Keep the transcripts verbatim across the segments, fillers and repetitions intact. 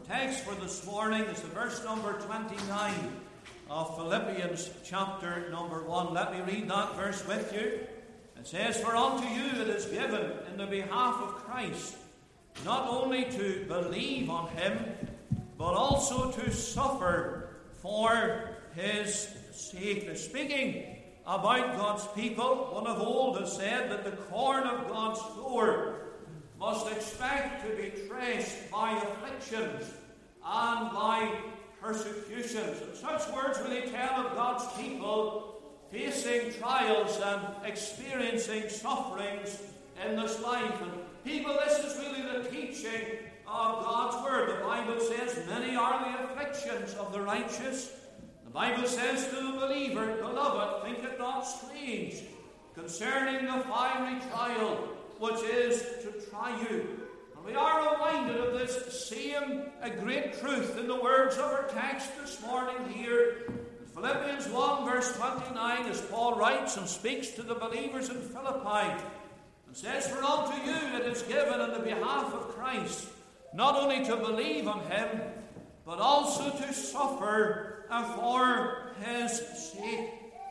text for this morning is the verse number twenty-nine of Philippians chapter number one. Let me read that verse with you. It says, "For unto you it is given in the behalf of Christ, not only to believe on him, but also to suffer for his sake." Now, speaking about God's people, one of old has said that the corn of God's floor must expect to be traced by afflictions and by persecutions. And such words really tell of God's people facing trials and experiencing sufferings in this life. And people, this is really the teaching of God's word. The Bible says, "Many are the afflictions of the righteous." The Bible says to the believer, "Beloved, think it not strange concerning the fiery trial which is to try you." And we are reminded of this same a great truth in the words of our text this morning here in Philippians one verse twenty-nine, as Paul writes and speaks to the believers in Philippi and says, "For unto you it is given in the behalf of Christ, not only to believe on him, but also to suffer for his sake."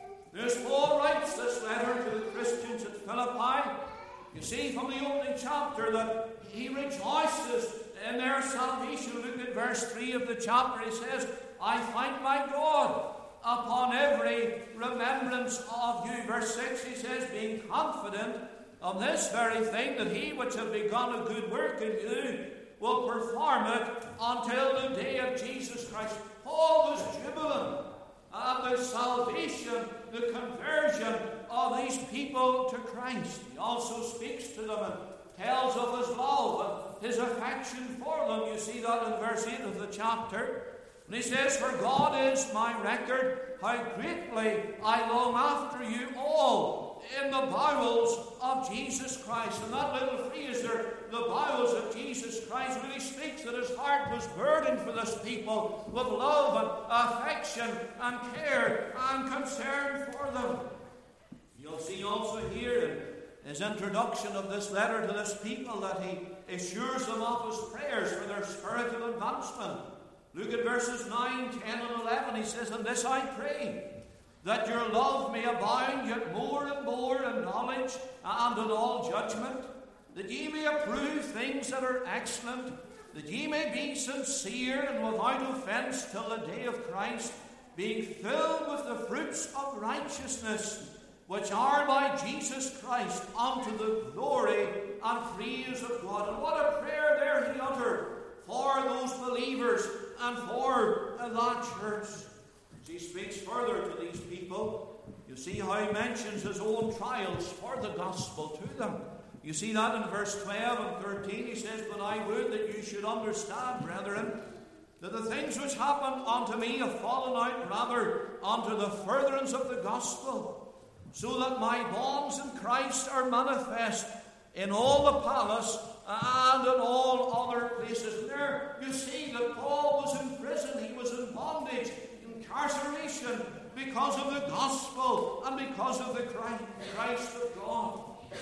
As Paul writes this letter to the Christians at Philippi, you see from the opening chapter that he rejoices in their salvation. Look at verse three of the chapter. He says, "I thank my God upon every remembrance of you." Verse six, he says, "Being confident of this very thing, that he which hath begun a good work in you will perform it until the day of Jesus Christ." Paul was jubilant at the salvation, the conversion of these people to Christ. He also speaks to them and tells of his love and his affection for them. You see that in verse eight of the chapter. And he says, "For God is my record, how greatly I long after you all in the bowels of Jesus Christ." And that little phrase there, the bowels of Jesus Christ, really speaks that his heart was burdened for this people with love and affection and care and concern for them. You'll see also here in his introduction of this letter to this people that he assures them of his prayers for their spiritual advancement. Look at verses nine, ten, and eleven. He says, "And this I pray, that your love may abound yet more and more in knowledge and in all judgment, that ye may approve things that are excellent, that ye may be sincere and without offense till the day of Christ, being filled with the fruits of righteousness, which are by Jesus Christ unto the glory and praise of God." And what a prayer there he uttered for those believers and for that church. As he speaks further to these people, you see how he mentions his own trials for the gospel to them. You see that in verse twelve and thirteen. He says, "But I would that you should understand, brethren, that the things which happened unto me have fallen out rather unto the furtherance of the gospel, so that my bonds in Christ are manifest in all the palace and in all other places." And there you see that Paul was in prison, he was in bondage, incarceration, because of the gospel and because of the Christ of God.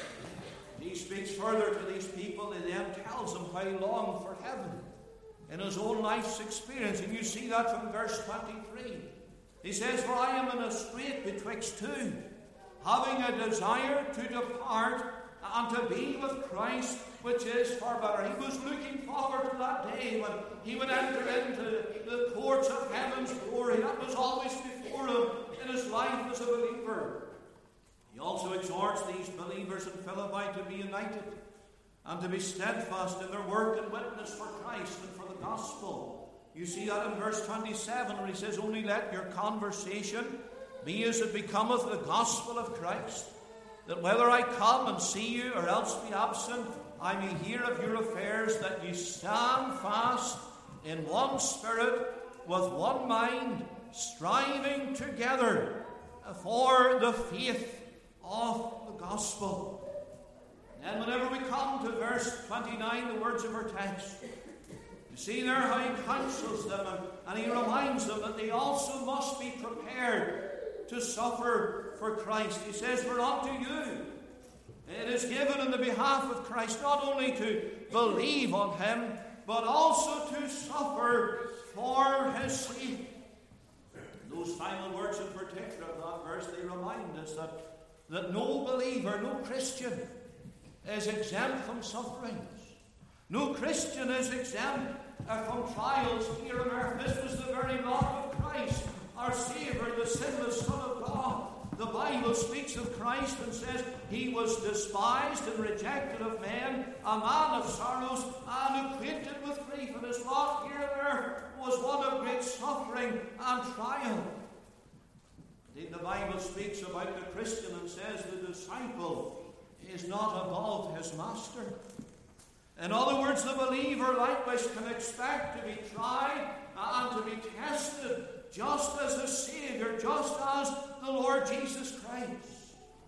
He speaks further to these people and then tells them how he longed for heaven in his own life's experience. And you see that from verse twenty-three. He says, "For I am in a strait betwixt two, having a desire to depart and to be with Christ, which is far better." He was looking forward to that day when he would enter into the courts of heaven's glory. That was always before him in his life as a believer. He also exhorts these believers in Philippi to be united and to be steadfast in their work and witness for Christ and for the gospel. You see that in verse twenty-seven where he says, "Only let your conversation be as it becometh the gospel of Christ, that whether I come and see you or else be absent, I may hear of your affairs, that ye stand fast in one spirit, with one mind, striving together for the faith of the gospel." And whenever we come to verse twenty-nine, the words of our text, you see there how he counsels them and, and he reminds them that they also must be prepared to suffer for Christ. He says, "For unto you it is given in the behalf of Christ, not only to believe on him, but also to suffer suffer for his sake. Those final words in particular of that verse, they remind us that, that no believer, no Christian is exempt from sufferings. No Christian is exempt uh, from trials here on earth. This was the very lot of Christ, our Saviour, the sinless Son of God. The Bible speaks of Christ and says he was despised and rejected of men, a man of sorrows and acquainted with grief. And his lot here on earth was one of great suffering and trial. Indeed, the Bible speaks about the Christian and says the disciple is not above his master. In other words, the believer likewise can expect to be tried and to be tested just as the Saviour, just as the Lord Jesus Christ.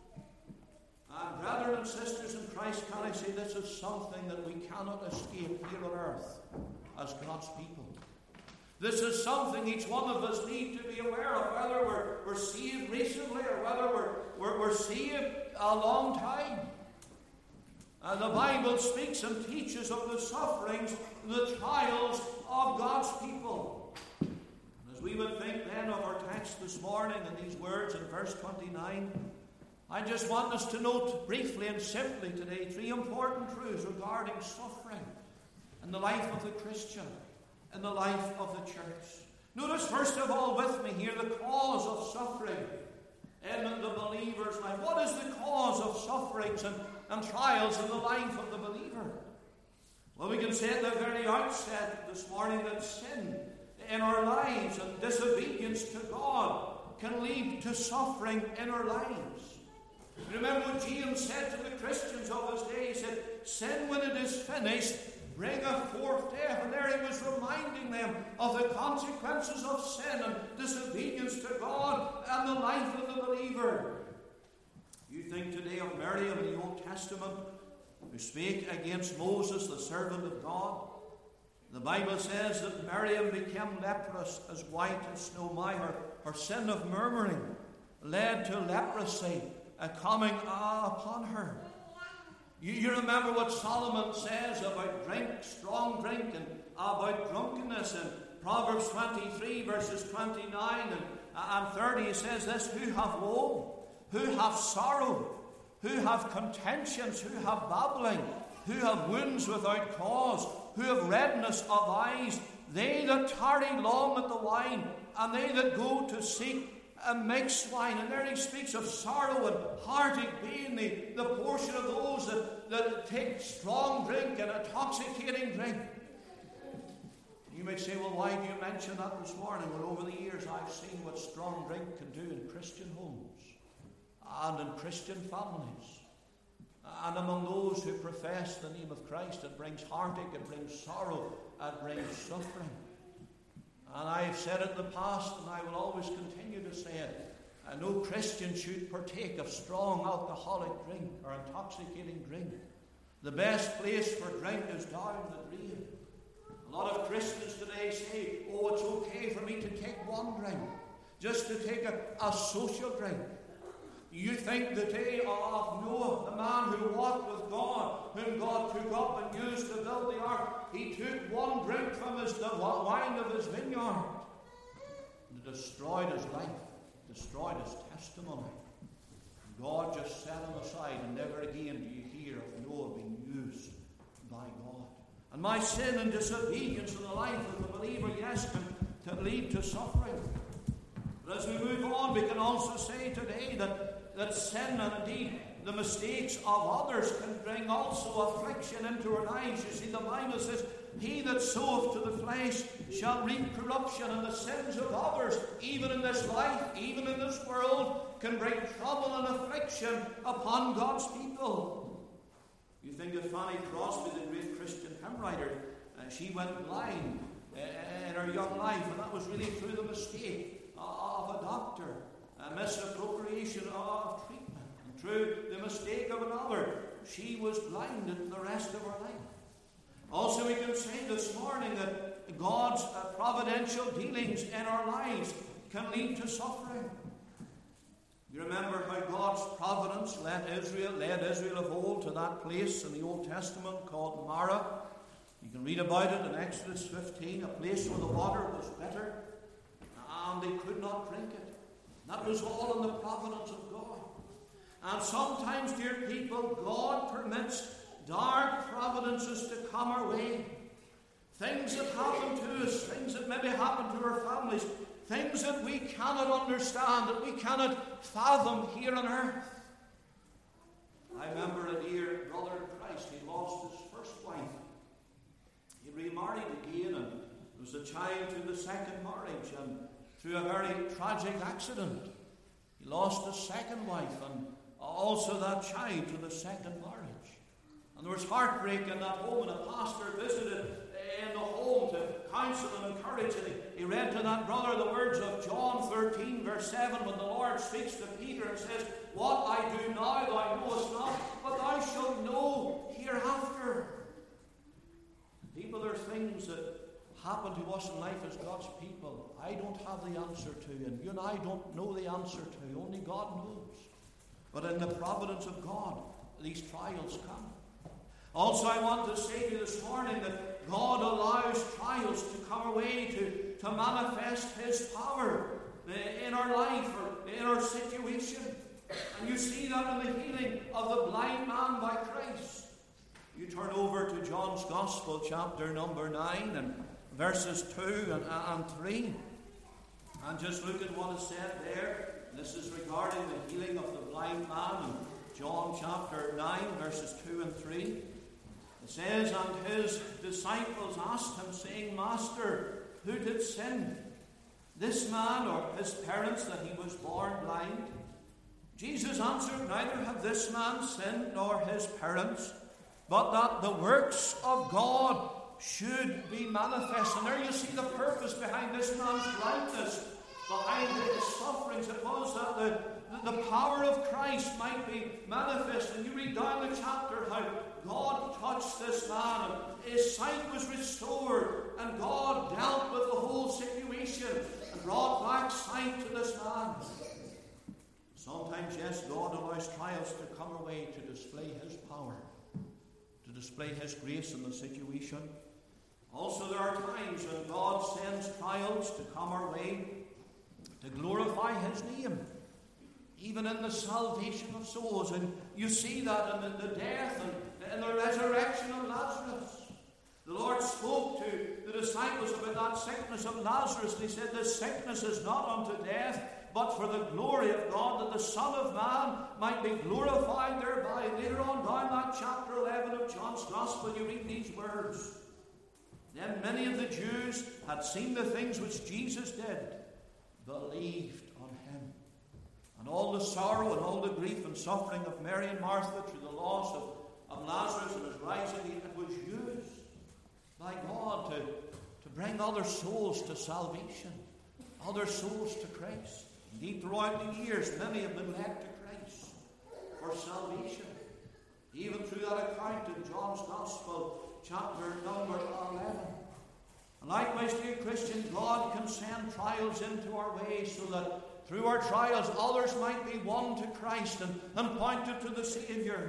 And brethren and sisters in Christ, can I say this is something that we cannot escape here on earth as God's people. This is something each one of us need to be aware of, whether we're, we're saved recently or whether we're, we're, we're saved a long time. And the Bible speaks and teaches of the sufferings, the trials of God's people. And as we would think then of our text this morning and these words in verse twenty-nine, I just want us to note briefly and simply today three important truths regarding suffering in the life of the Christian, in the life of the church. Notice first of all with me here the cause of suffering in the believer's life. What is the cause of sufferings and, and trials in the life of the believer? Well, we can say at the very outset this morning that sin in our lives and disobedience to God can lead to suffering in our lives. Remember what James said to the Christians of his day. He said, sin when it is finished bringeth forth death. And there he was reminding them of the consequences of sin and disobedience to God and the life of the believer. You think today of Miriam in the Old Testament, who spake against Moses, the servant of God. The Bible says that Miriam became leprous, as white as snow. My, her, her sin of murmuring led to leprosy uh, coming uh, upon her. You, you remember what Solomon says about drink, strong drink, and about drunkenness in Proverbs twenty-three, verses twenty-nine and, and thirty. He says this, who have woe, who have sorrow, who have contentions, who have babbling, who have wounds without cause, who have redness of eyes, they that tarry long at the wine, and they that go to seek a mixed wine. And there he speaks of sorrow and heartache being the, the portion of those that, that take strong drink and intoxicating drink. You might say, well, why do you mention that this morning? Well, over the years I've seen what strong drink can do in Christian homes and in Christian families. And among those who profess the name of Christ, it brings heartache, it brings sorrow, it brings suffering. And I've said it in the past, and I will always continue to say it. Uh, no Christian should partake of strong alcoholic drink or intoxicating drink. The best place for drink is down the drain. A lot of Christians today say, oh, it's okay for me to take one drink, just to take a, a social drink. You think the day of Noah, the man who walked with God, whom God took up and used to build the ark, he took one drink from his, the wine of his vineyard, and it destroyed his life, destroyed his testimony. God just set him aside, and never again do you hear of Noah being used by God. And my sin and disobedience in the life of the believer, yes, can, can lead to suffering. But as we move on, we can also say today that, that sin and indeed the mistakes of others can bring also affliction into our lives. You see, the Bible says, he that soweth to the flesh shall reap corruption, and the sins of others, even in this life, even in this world, can bring trouble and affliction upon God's people. You think of Fanny Crosby, the great Christian hymn writer. Uh, she went blind uh, in her young life, and that was really through the mistake of a doctor, a misappropriation of treatment, and through the mistake of another, she was blinded the rest of her life. Also, we can say this morning that God's uh, providential dealings in our lives can lead to suffering. You remember how God's providence led Israel, led Israel of old to that place in the Old Testament called Marah. You can read about it in Exodus fifteen, a place where the water was bitter and they could not drink it. That was all in the providence of God. And sometimes, dear people, God permits dark providences to come our way. Things that happen to us, things that maybe happen to our families, things that we cannot understand, that we cannot fathom here on earth. I remember a dear brother in Christ, he lost his first wife. He remarried again, and there was a child to the second marriage, and through a very tragic accident, he lost his second wife, and also that child to the second marriage. And there was heartbreak in that home, and a pastor visited in the home to counsel and encourage. And he, he read to that brother the words of John thirteen, verse seven, when the Lord speaks to Peter and says, "What I do now thou knowest not, but thou shalt know hereafter." People, there are things that happen to us in life as God's people I don't have the answer to, and you and I don't know the answer to. Only God knows. But in the providence of God, these trials come. Also, I want to say to you this morning that God allows trials to come our way to, to manifest His power in our life or in our situation. And you see that in the healing of the blind man by Christ. You turn over to John's Gospel, chapter number nine, and verses two and, and three. And just look at what is said there. This is regarding the healing of the blind man in John chapter nine, verses two and three. It says, "And his disciples asked him, saying, Master, who did sin, this man or his parents, that he was born blind? Jesus answered, Neither have this man sinned nor his parents, but that the works of God should be manifest." And there you see the purpose behind this man's blindness, behind his sufferings. It was that the, the power of Christ might be manifest. And you read down the chapter how God touched this man, and his sight was restored, and God dealt with the whole situation and brought back sight to this man. Sometimes, yes, God allows trials to come our way to display His power, to display His grace in the situation. Also, there are times when God sends trials to come our way to glorify His name, even in the salvation of souls. And you see that in the, the death and in the resurrection of Lazarus. The Lord spoke to the disciples about that sickness of Lazarus, and He said, "This sickness is not unto death, but for the glory of God, that the Son of Man might be glorified thereby." Later on down that chapter eleven of John's Gospel, you read these words. "Then many of the Jews had seen the things which Jesus did, believed on Him. And all the sorrow and all the grief and suffering of Mary and Martha through the loss of, of Lazarus and his rising, it was used by God to, to bring other souls to salvation, other souls to Christ. Indeed, throughout the years, many have been led to Christ for salvation. Even through that account in John's Gospel, chapter number eleven. And likewise, dear Christian, God can send trials into our way so that through our trials others might be won to Christ and, and pointed to the Saviour.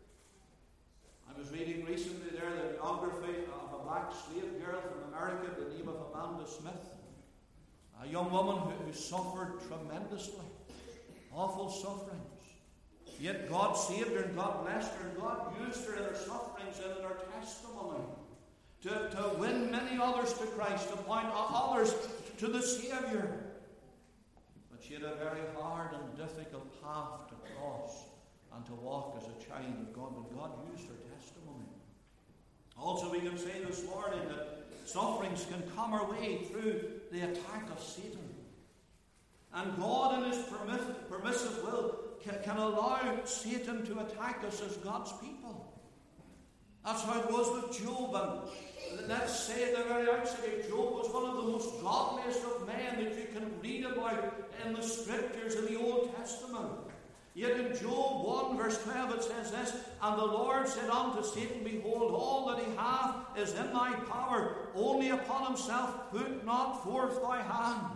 I was reading recently there the biography of a black slave girl from America by the name of Amanda Smith. A young woman who, who suffered tremendously, awful sufferings. Yet God saved her and God blessed her and God used her in her sufferings and in her testimony to, to win many others to Christ, to point others to the Saviour. But she had a very hard and difficult path to cross and to walk as a child of God, but God used her testimony. Also, we can say this morning that sufferings can come our way through the attack of Satan. And God, in His permiss- permissive will, can, can allow Satan to attack us as God's people. That's how it was with Job. And let's say at the very outset, Job was one of the most godliest of men that you can read about in the Scriptures in the Old Testament. Yet in Job one verse twelve it says this, "And the Lord said unto Satan, Behold, all that he hath is in thy power, only upon himself put not forth thy hand."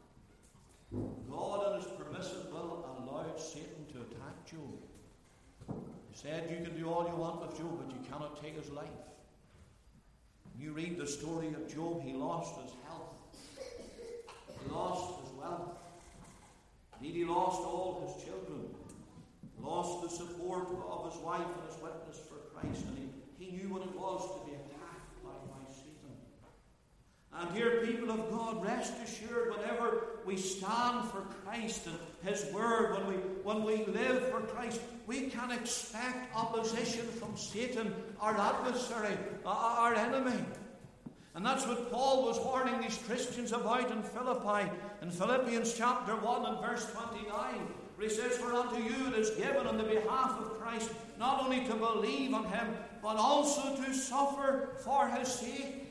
God in His permissive will allowed Satan to attack Job. He said, "You can do all you want with Job, but you cannot take his life." You read the story of Job, he lost his health. He lost his wealth. Indeed, he lost all his children. Lost the support of his wife and his witness for Christ. And he, he knew what it was to be attacked by, by Satan. And dear people of God, rest assured, whenever we stand for Christ and His Word, when we, when we live for Christ, we can expect opposition from Satan, our adversary, our enemy. And that's what Paul was warning these Christians about in Philippi, in Philippians chapter one and verse twenty-nine, where he says, "For unto you it is given on the behalf of Christ, not only to believe on Him, but also to suffer for His sake."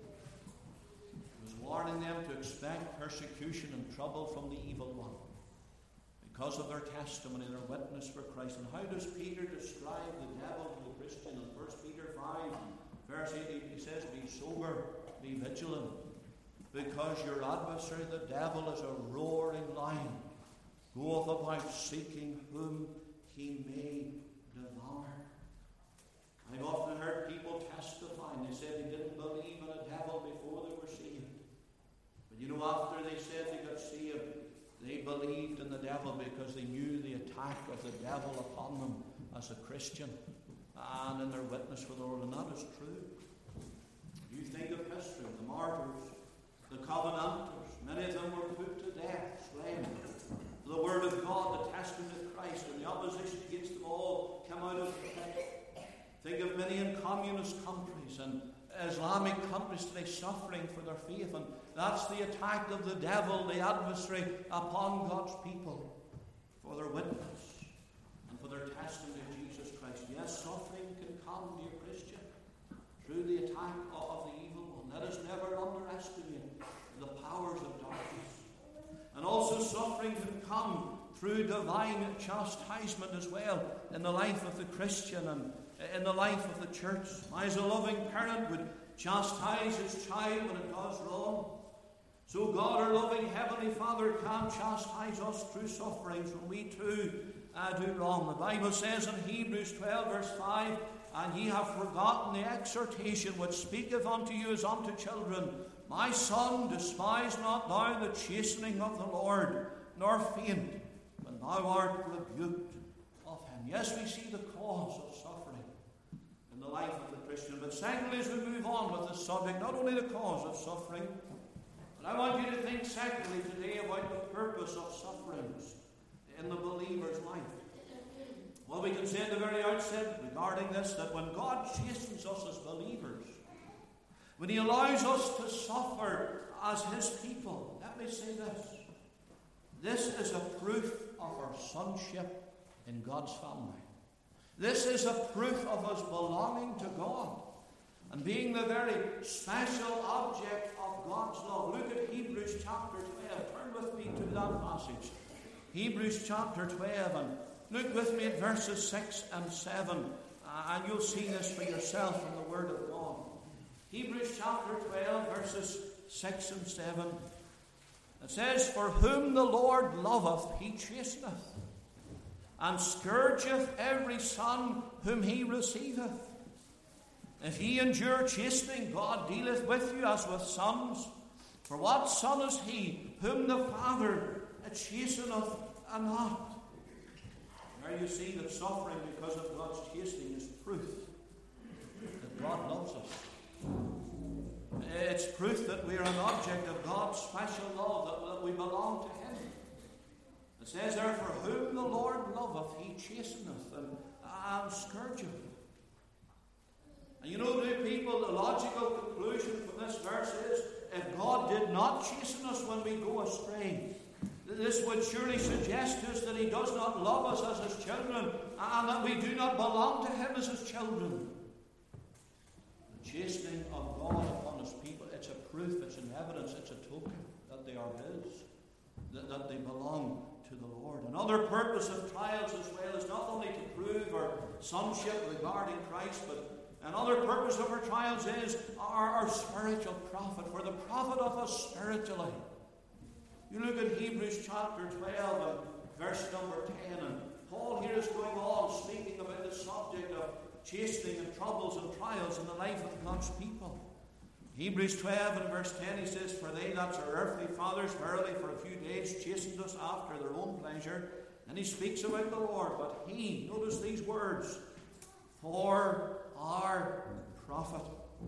Warning them to expect persecution and trouble from the evil one because of their testimony, their witness for Christ. And how does Peter describe the devil to the Christian? In First Peter five, verse eight, he says, "Be sober, be vigilant, because your adversary, the devil, is a roaring lion, goeth about seeking whom he may devour." I've often heard people testify, and they said they didn't believe in a devil before they were saved. But you know, after they said they got saved, they believed in the devil because they knew the attack of the devil upon them as a Christian and in their witness for the Lord. And that is true. You think of history, the martyrs, the Covenanters, many of them were put to death, slain. The Word of God, the testament of Christ, and the opposition against them all came out of the pit. Think of many in communist countries and Islamic countries today suffering for their faith, and that's the attack of the devil, the adversary, upon God's people for their witness and for their testimony of Jesus Christ. Yes, suffering can come, dear Christian, through the attack of the evil one. Let us never underestimate the powers of darkness. And also suffering can come through divine chastisement as well in the life of the Christian and in the life of the church. As a loving parent would chastise his child when it does wrong, so God, our loving Heavenly Father, can chastise us through sufferings when we too uh, do wrong. The Bible says in Hebrews twelve verse five, "And ye have forgotten the exhortation which speaketh unto you as unto children. My son, despise not thou the chastening of the Lord, nor faint when thou art rebuked of Him." Yes, we see the cause of suffering in the life of the Christian. But secondly, as we move on with this subject, not only the cause of suffering, but I want you to think secondly today about the purpose of sufferings in the believer's life. Well, we can say at the very outset regarding this that when God chastens us as believers, when He allows us to suffer as His people, let me say this: this is a proof of our sonship in God's family. This is a proof of us belonging to God and being the very special object of God's love. Look at Hebrews chapter twelve. Turn with me to that passage. Hebrews chapter twelve, and look with me at verses six and seven, uh, and you'll see this for yourself from the Word of God. Hebrews chapter twelve, verses six and seven. It says, "For whom the Lord loveth, He chasteneth, and scourgeth every son whom He receiveth. If ye endure chastening, God dealeth with you as with sons. For what son is he whom the Father chasteneth and not?" There you see that suffering because of God's chastening is proof that God loves us. It's proof that we are an object of God's special love, that, that we belong to Him. It says there, "For whom the Lord loveth, He chasteneth and, and scourgeth." And you know, dear people, the logical conclusion from this verse is, if God did not chasten us when we go astray, this would surely suggest to us that He does not love us as His children, and that we do not belong to Him as His children. The chastening of God upon His people, it's a proof, it's an evidence, it's a token that they are His, that, that they belong to the Lord. Another purpose of trials as well is not only to prove our sonship regarding Christ, but another purpose of our trials is our, our spiritual profit, for the profit of us spiritually. You look at Hebrews chapter twelve and verse number ten, and Paul here is going on speaking about the subject of chastening and troubles and trials in the life of God's people. Hebrews twelve and verse ten, he says, For they that are earthly fathers verily for a few days chastened us after their own pleasure. And he speaks about the Lord, but he, notice these words, for our profit.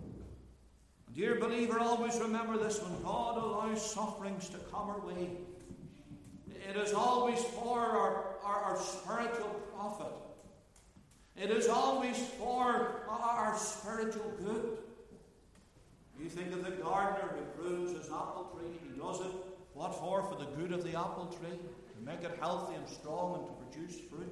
Dear believer, always remember this: when God allows sufferings to come our way, it is always for our, our, our spiritual profit. It is always for our, our spiritual good. You think of the gardener who prunes his apple tree. He does it, what for? For the good of the apple tree, to make it healthy and strong and to produce fruit.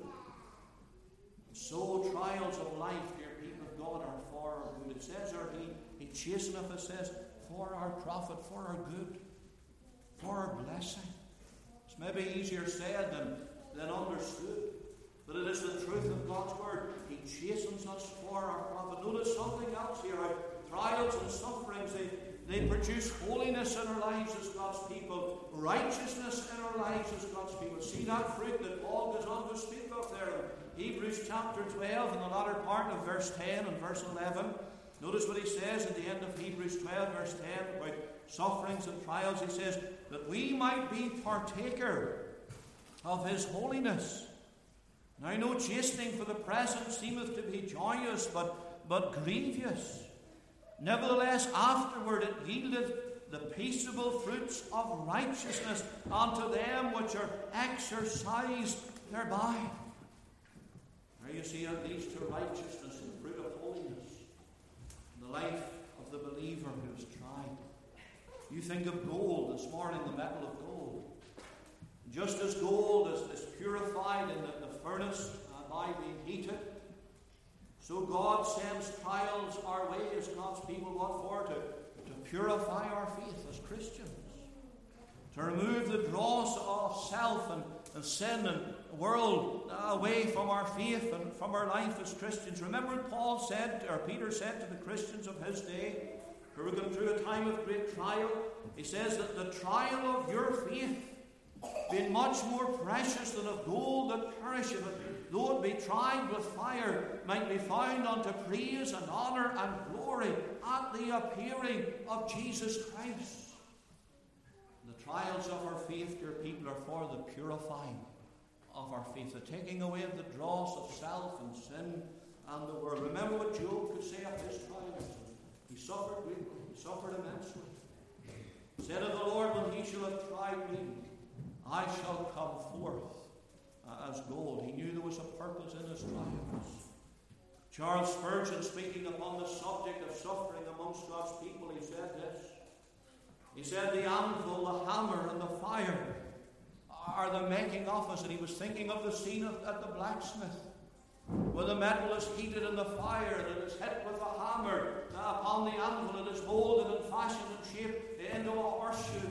And so trials of life, dear people of God, are for our good. It says there, he, he chasteneth, it says, for our profit, for our good, for our blessing. It's maybe easier said than, than understood, but it is the truth of God's word. He chastens us for our profit. Notice something else here. Our trials and sufferings, they, they produce holiness in our lives as God's people, righteousness in our lives as God's people. See that fruit that Paul goes on to speak of there in Hebrews chapter twelve, in the latter part of verse ten and verse eleven. Notice what he says at the end of Hebrews twelve, verse ten, about sufferings and trials. He says, that we might be partaker of his holiness. Now, no chastening for the present seemeth to be joyous, but, but grievous. Nevertheless, afterward it yielded the peaceable fruits of righteousness unto them which are exercised thereby. There you see that leads to righteousness and fruit of holiness in the life of the believer who is tried. You think of gold this morning, the metal of gold. Just as gold is, is purified in the, the furnace uh, by being heated, so God sends trials our way as God's people. What for? To, to purify our faith as Christians. To remove the dross of self and, and sin and world away from our faith and from our life as Christians. Remember what Paul said, or Peter said to the Christians of his day, who were going through a time of great trial. He says that the trial of your faith, being much more precious than of gold that perisheth, though it be tried with fire, might be found unto praise and honour and glory at the appearing of Jesus Christ. The trials of our faith, dear people, are for the purifying of our faith, the taking away of the dross of self and sin and the world. Remember what Job could say of his trials. He suffered greatly, he suffered immensely. He said of the Lord, when he shall have tried me, I shall come forth uh, as gold. He knew there was a purpose in his trials. Charles Spurgeon, speaking upon the subject of suffering amongst God's people, he said this. He said, the anvil, the hammer, and the fire are the making of us. And he was thinking of the scene of, at the blacksmith, where the metal is heated in the fire, and it is hit with a hammer uh, upon the anvil. It is molded and fashioned and shaped into a horseshoe.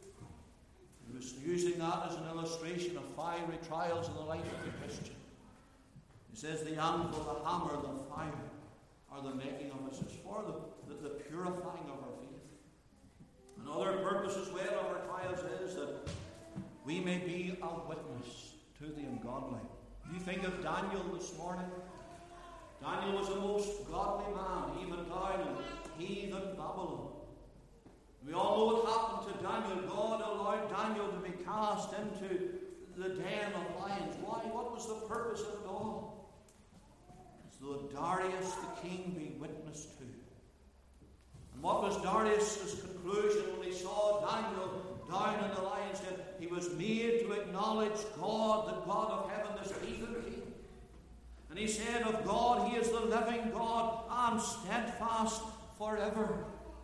He was using that as an illustration of fiery trials in the life of the Christian. He says the anvil, the hammer, the fire are the making of us. It's for the, the, the purifying of our faith. Another purpose as well of our trials is that we may be a witness to the ungodly. You think of Daniel this morning. Daniel was a most godly man, even down in heathen Babylon. We all know what happened to Daniel. God allowed Daniel to be cast into the den of lions. Why? What was the purpose of it all? So that Darius the king be witness to. And what was Darius' conclusion when he saw Daniel down in the lion's den? He was made to acknowledge God, the God of heaven, this heathen king. And he said of God, he is the living God and steadfast forever.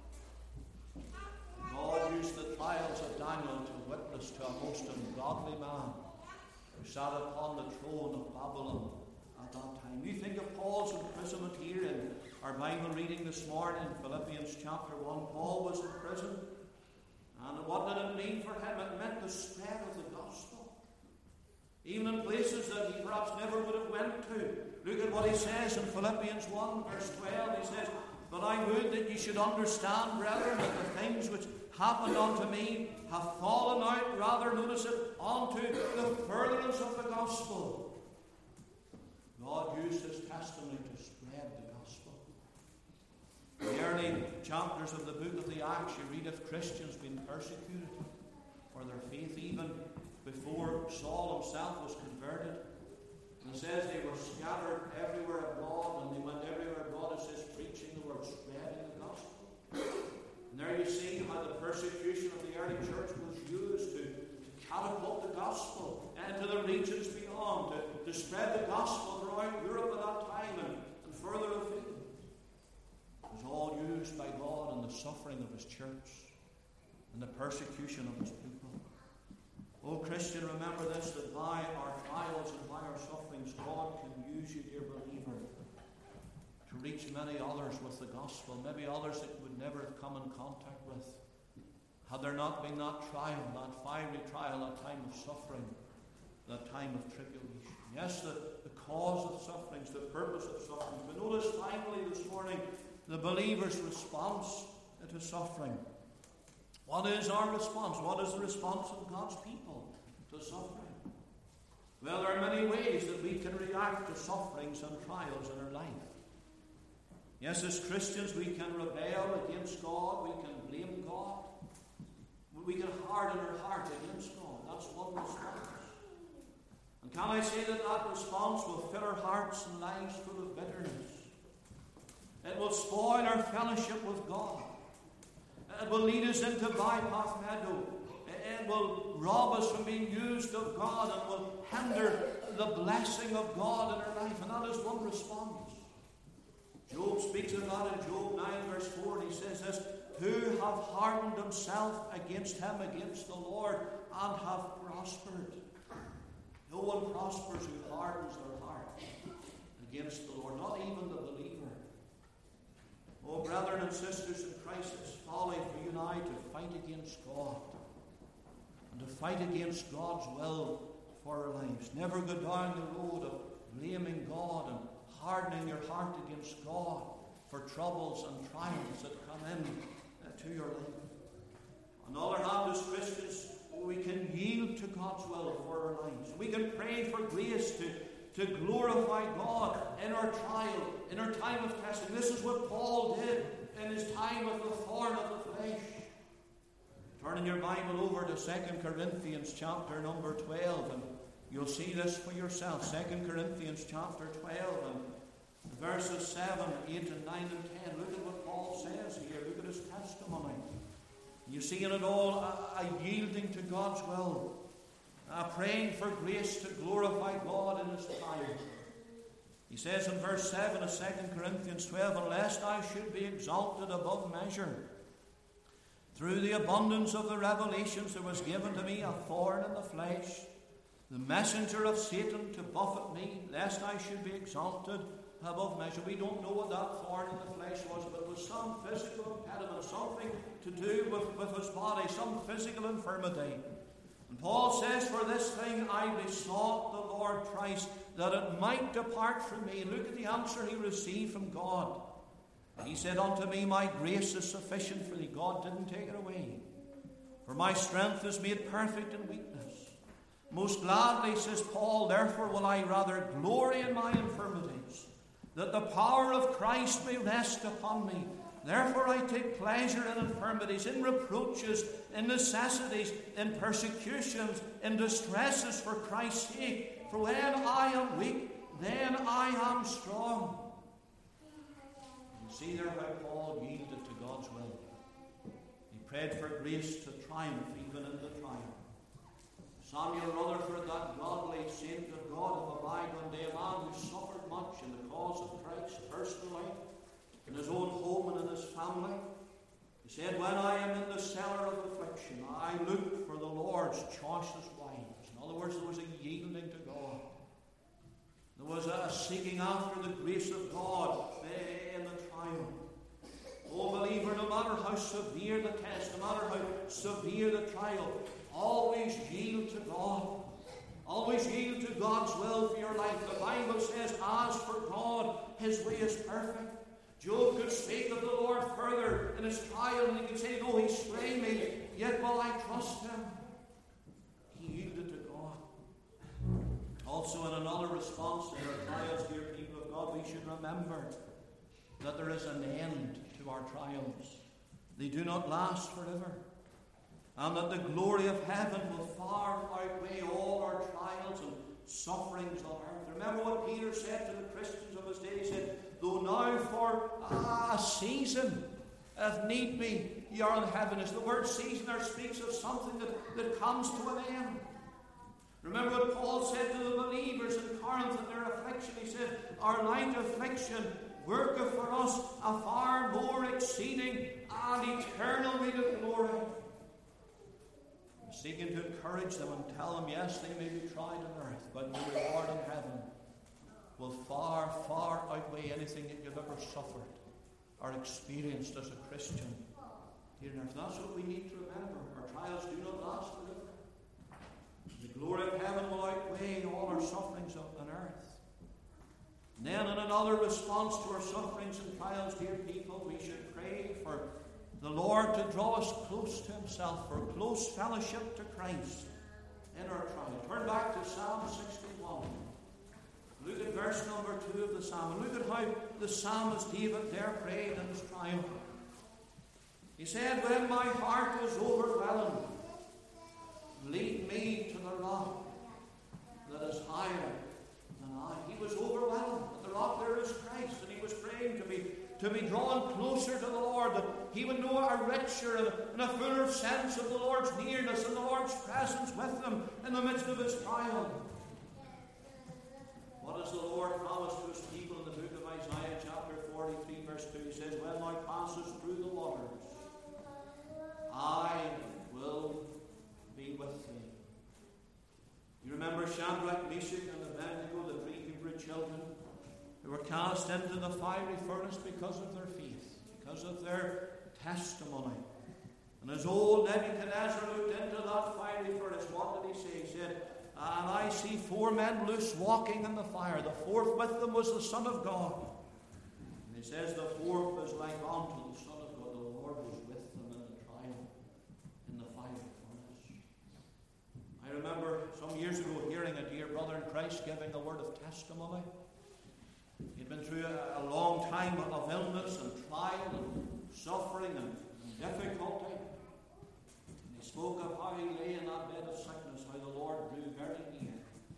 God used the trials of Daniel to witness to a most ungodly man who sat upon the throne of Babylon at that time. You think of Paul's imprisonment here in our Bible reading this morning, Philippians chapter one. Paul was in prison. And what did it mean for him? It meant the spread of the gospel. Even in places that he perhaps never would have went to. Look at what he says in Philippians one, verse twelve. He says, but I would that ye should understand, brethren, that the things which happened unto me have fallen out, rather, notice it, unto the furtherance of the gospel. God used his testimony to spread the gospel. In the early chapters of the book of the Acts, you read of Christians being persecuted for their faith, even before Saul himself was converted. And it says they were scattered everywhere abroad, and they went everywhere abroad, it says, preaching the word, spreading the gospel. And there you see how the persecution of the early church was used to, to catapult the gospel into the regions beyond, to, to spread the gospel throughout Europe at that time and, and further afield. It was all used by God in the suffering of His church and the persecution of His people. Oh, Christian, remember this, that by our trials and by our sufferings, God can use you, dear believer, to reach many others with the gospel, maybe others that you would never have come in contact with, had there not been that trial, that fiery trial, that time of suffering, that time of tribulation. Yes, the, the cause of sufferings, the purpose of sufferings. But notice finally this morning, the believer's response to suffering. What is our response? What is the response of God's people to suffering? Well, there are many ways that we can react to sufferings and trials in our life. Yes, as Christians, we can rebel against God. We can blame God. We can harden our heart against God. That's one response. And can I say that that response will fill our hearts and lives full of bitterness? It will spoil our fellowship with God. It will lead us into bypath meadow. It will rob us from being used of God and will hinder the blessing of God in our life. And that is one response. Job speaks of that in Job nine verse four, and he says this, who have hardened himself against him, against the Lord, and have prospered. No one prospers who hardens their heart against the Lord, not even the believer. Oh, brethren and sisters in Christ, it's folly for you and I to fight against God and to fight against God's will for our lives. Never go down the road of blaming God and hardening your heart against God for troubles and trials that come in uh, to your life. On the other hand, as Christians, we can yield to God's will for our lives. We can pray for grace to to glorify God in our trial, in our time of testing. This is what Paul did in his time of the thorn of the flesh. Turn in your Bible over to Second Corinthians chapter number twelve, and you'll see this for yourself. Second Corinthians chapter twelve, and verses seven, eight, and nine, and ten. Look at what Paul says here. Look at his testimony. You see in it all a, a yielding to God's will. Uh, praying for grace to glorify God in His time. He says in verse seven of Second Corinthians twelve, unless I should be exalted above measure, through the abundance of the revelations there was given to me a thorn in the flesh, the messenger of Satan to buffet me, lest I should be exalted above measure. We don't know what that thorn in the flesh was, but it was some physical impediment, something to do with, with his body, some physical infirmity. And Paul says, for this thing I besought the Lord Christ, that it might depart from me. Look at the answer he received from God. And he said unto me, my grace is sufficient for thee. God didn't take it away. For my strength is made perfect in weakness. Most gladly, says Paul, therefore will I rather glory in my infirmities, that the power of Christ may rest upon me. Therefore I take pleasure in infirmities, in reproaches, in necessities, in persecutions, in distresses for Christ's sake. For when I am weak, then I am strong. You see there how Paul yielded to God's will. He prayed for grace to triumph even in the trial. Samuel Rutherford, that godly saint of God of a bygone day, a man who suffered much in the cause of Christ personally, in his own home and in his family. He said, when I am in the cellar of affliction, I look for the Lord's choicest wines. In other words, there was a yielding to God. There was a seeking after the grace of God in the trial. Oh, believer, no matter how severe the test, no matter how severe the trial, always yield to God. Always yield to God's will for your life. The Bible says, as for God, His way is perfect. Job could speak of the Lord further in his trial, and he could say, though he slay me, yet will I trust Him. He yielded to God. Also, in another response to our trials, dear people of God, we should remember that there is an end to our trials, they do not last forever, and that the glory of heaven will far outweigh all our trials and sufferings on earth. Remember what Peter said to the Christians of his day. He said, though now for a season, if need be, ye are in heaviness. The word season there speaks of something that, that comes to an end. Remember what Paul said to the believers in Corinth in their affliction. He said, our light affliction worketh for us a far more exceeding and eternal weight of glory. Seeking to encourage them and tell them, yes, they may be tried on earth, but the reward in heaven will far, far outweigh anything that you've ever suffered or experienced as a Christian here on earth. That's what we need to remember. Our trials do not last forever. The glory of heaven will outweigh all our sufferings on earth. And then in another response to our sufferings and trials, dear people, we should pray for the Lord to draw us close to himself, for close fellowship to Christ in our trial. Turn back to Psalm sixty-one. Look at verse number two of the psalm. And look at how the psalmist David there prayed in his trial. He said, when my heart was overwhelmed, lead me to the rock that is higher than I. He was overwhelmed. And the rock there is Christ. And he was praying to be, to be drawn closer to the Lord, that he would know a richer and, and a fuller sense of the Lord's nearness and the Lord's presence with him in the midst of his trial. What does the Lord promise to his people in the book of Isaiah chapter forty-three verse two? He says, when thou passest through the waters, I will be with thee. You remember Shadrach, Meshach, and Abednego, the three Hebrew children, who were cast into the fiery furnace because of their faith, because of their testimony. And as old Nebuchadnezzar looked into that fiery furnace, what did he say? He said, and I see four men loose walking in the fire. The fourth with them was the Son of God. And he says the fourth was like unto the Son of God. The Lord was with them in the trial, in the fiery furnace. I remember some years ago hearing a dear brother in Christ giving a word of testimony. He'd been through a, a long time of illness and trial and suffering and, and difficulty. And he spoke of how he lay in that bed of sickness, how the Lord drew very near.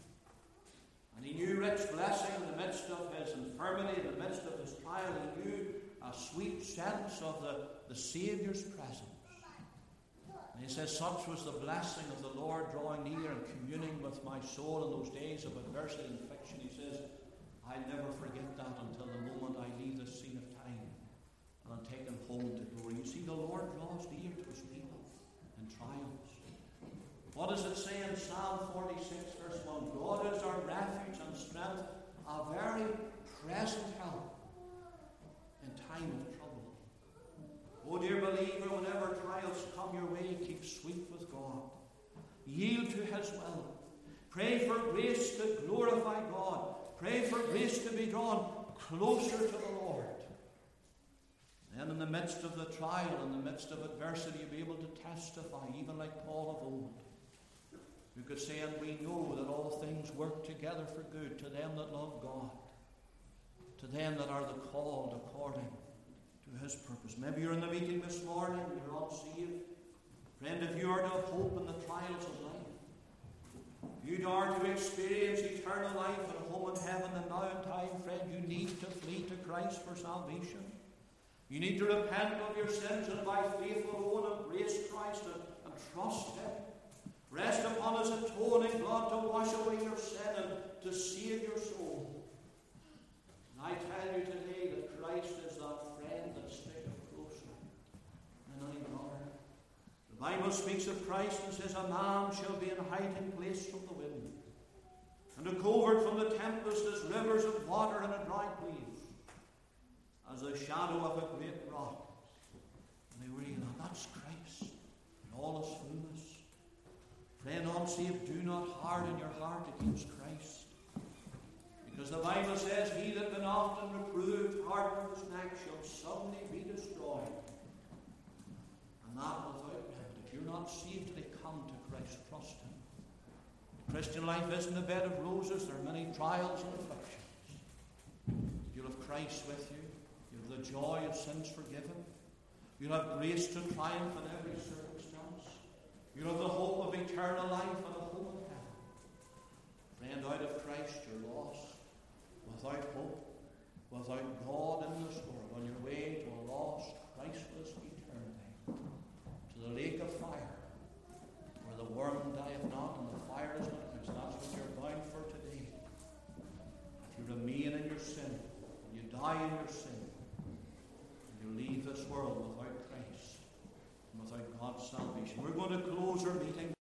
And he knew rich blessing in the midst of his infirmity, in the midst of his trial. He knew a sweet sense of the, the Saviour's presence. And he says, such was the blessing of the Lord drawing near and communing with my soul in those days of adversity and affliction. He says, I'll never forget that until the moment I leave this scene of time and I'm taken home to glory. You see, the Lord draws near to his people in trials. What does it say in Psalm forty-six, verse one? God is our refuge and strength, a very present help in time of trouble. Oh, dear believer, whenever trials come your way, keep sweet with God. Yield to his will. Pray for grace to glorify God. Pray for grace to be drawn closer to the Lord. Then in the midst of the trial, in the midst of adversity, you'll be able to testify, even like Paul of old, who could say, and we know that all things work together for good to them that love God, to them that are the called according to his purpose. Maybe you're in the meeting this morning, you're unsaved. Friend, if you are to have hope in the trials of life, if you are to experience eternal life and a home in heaven and now in time, friend, you need to flee to Christ for salvation. You need to repent of your sins and by faith alone embrace Christ and, and trust him. Rest upon his atoning blood to wash away your sin and to save your soul. And I tell you today that Christ is that friend that sticketh closer than any brother. The Bible speaks of Christ and says, a man shall be in hiding place from the wind, and a covert from the tempest as rivers of water in a dry place, as the shadow of a great rock. And they were, you know, that's Christ in all his fullness. Friend, unsaved, do not harden your heart against Christ. Because the Bible says, he that been often reproved, hardened his neck, shall suddenly be destroyed. And that without remedy. If you're not saved today, come to Christ. Trust him. The Christian life isn't a bed of roses. There are many trials and afflictions. You'll have Christ with you. You have the the joy of sins forgiven. You'll have grace to triumph in every circumstance. You'll have the hope of eternal life and a hope of heaven. Friend, out of Christ you're lost, without hope, without God in this world, on your way to a lost, Christless eternity, to the lake of fire, where the worm dieth not and the fire is not quenched. That's what you're bound for today. If you remain in your sin, and you die in your sin, and you leave this world without Christ, and without God's salvation. We're going to close our meeting.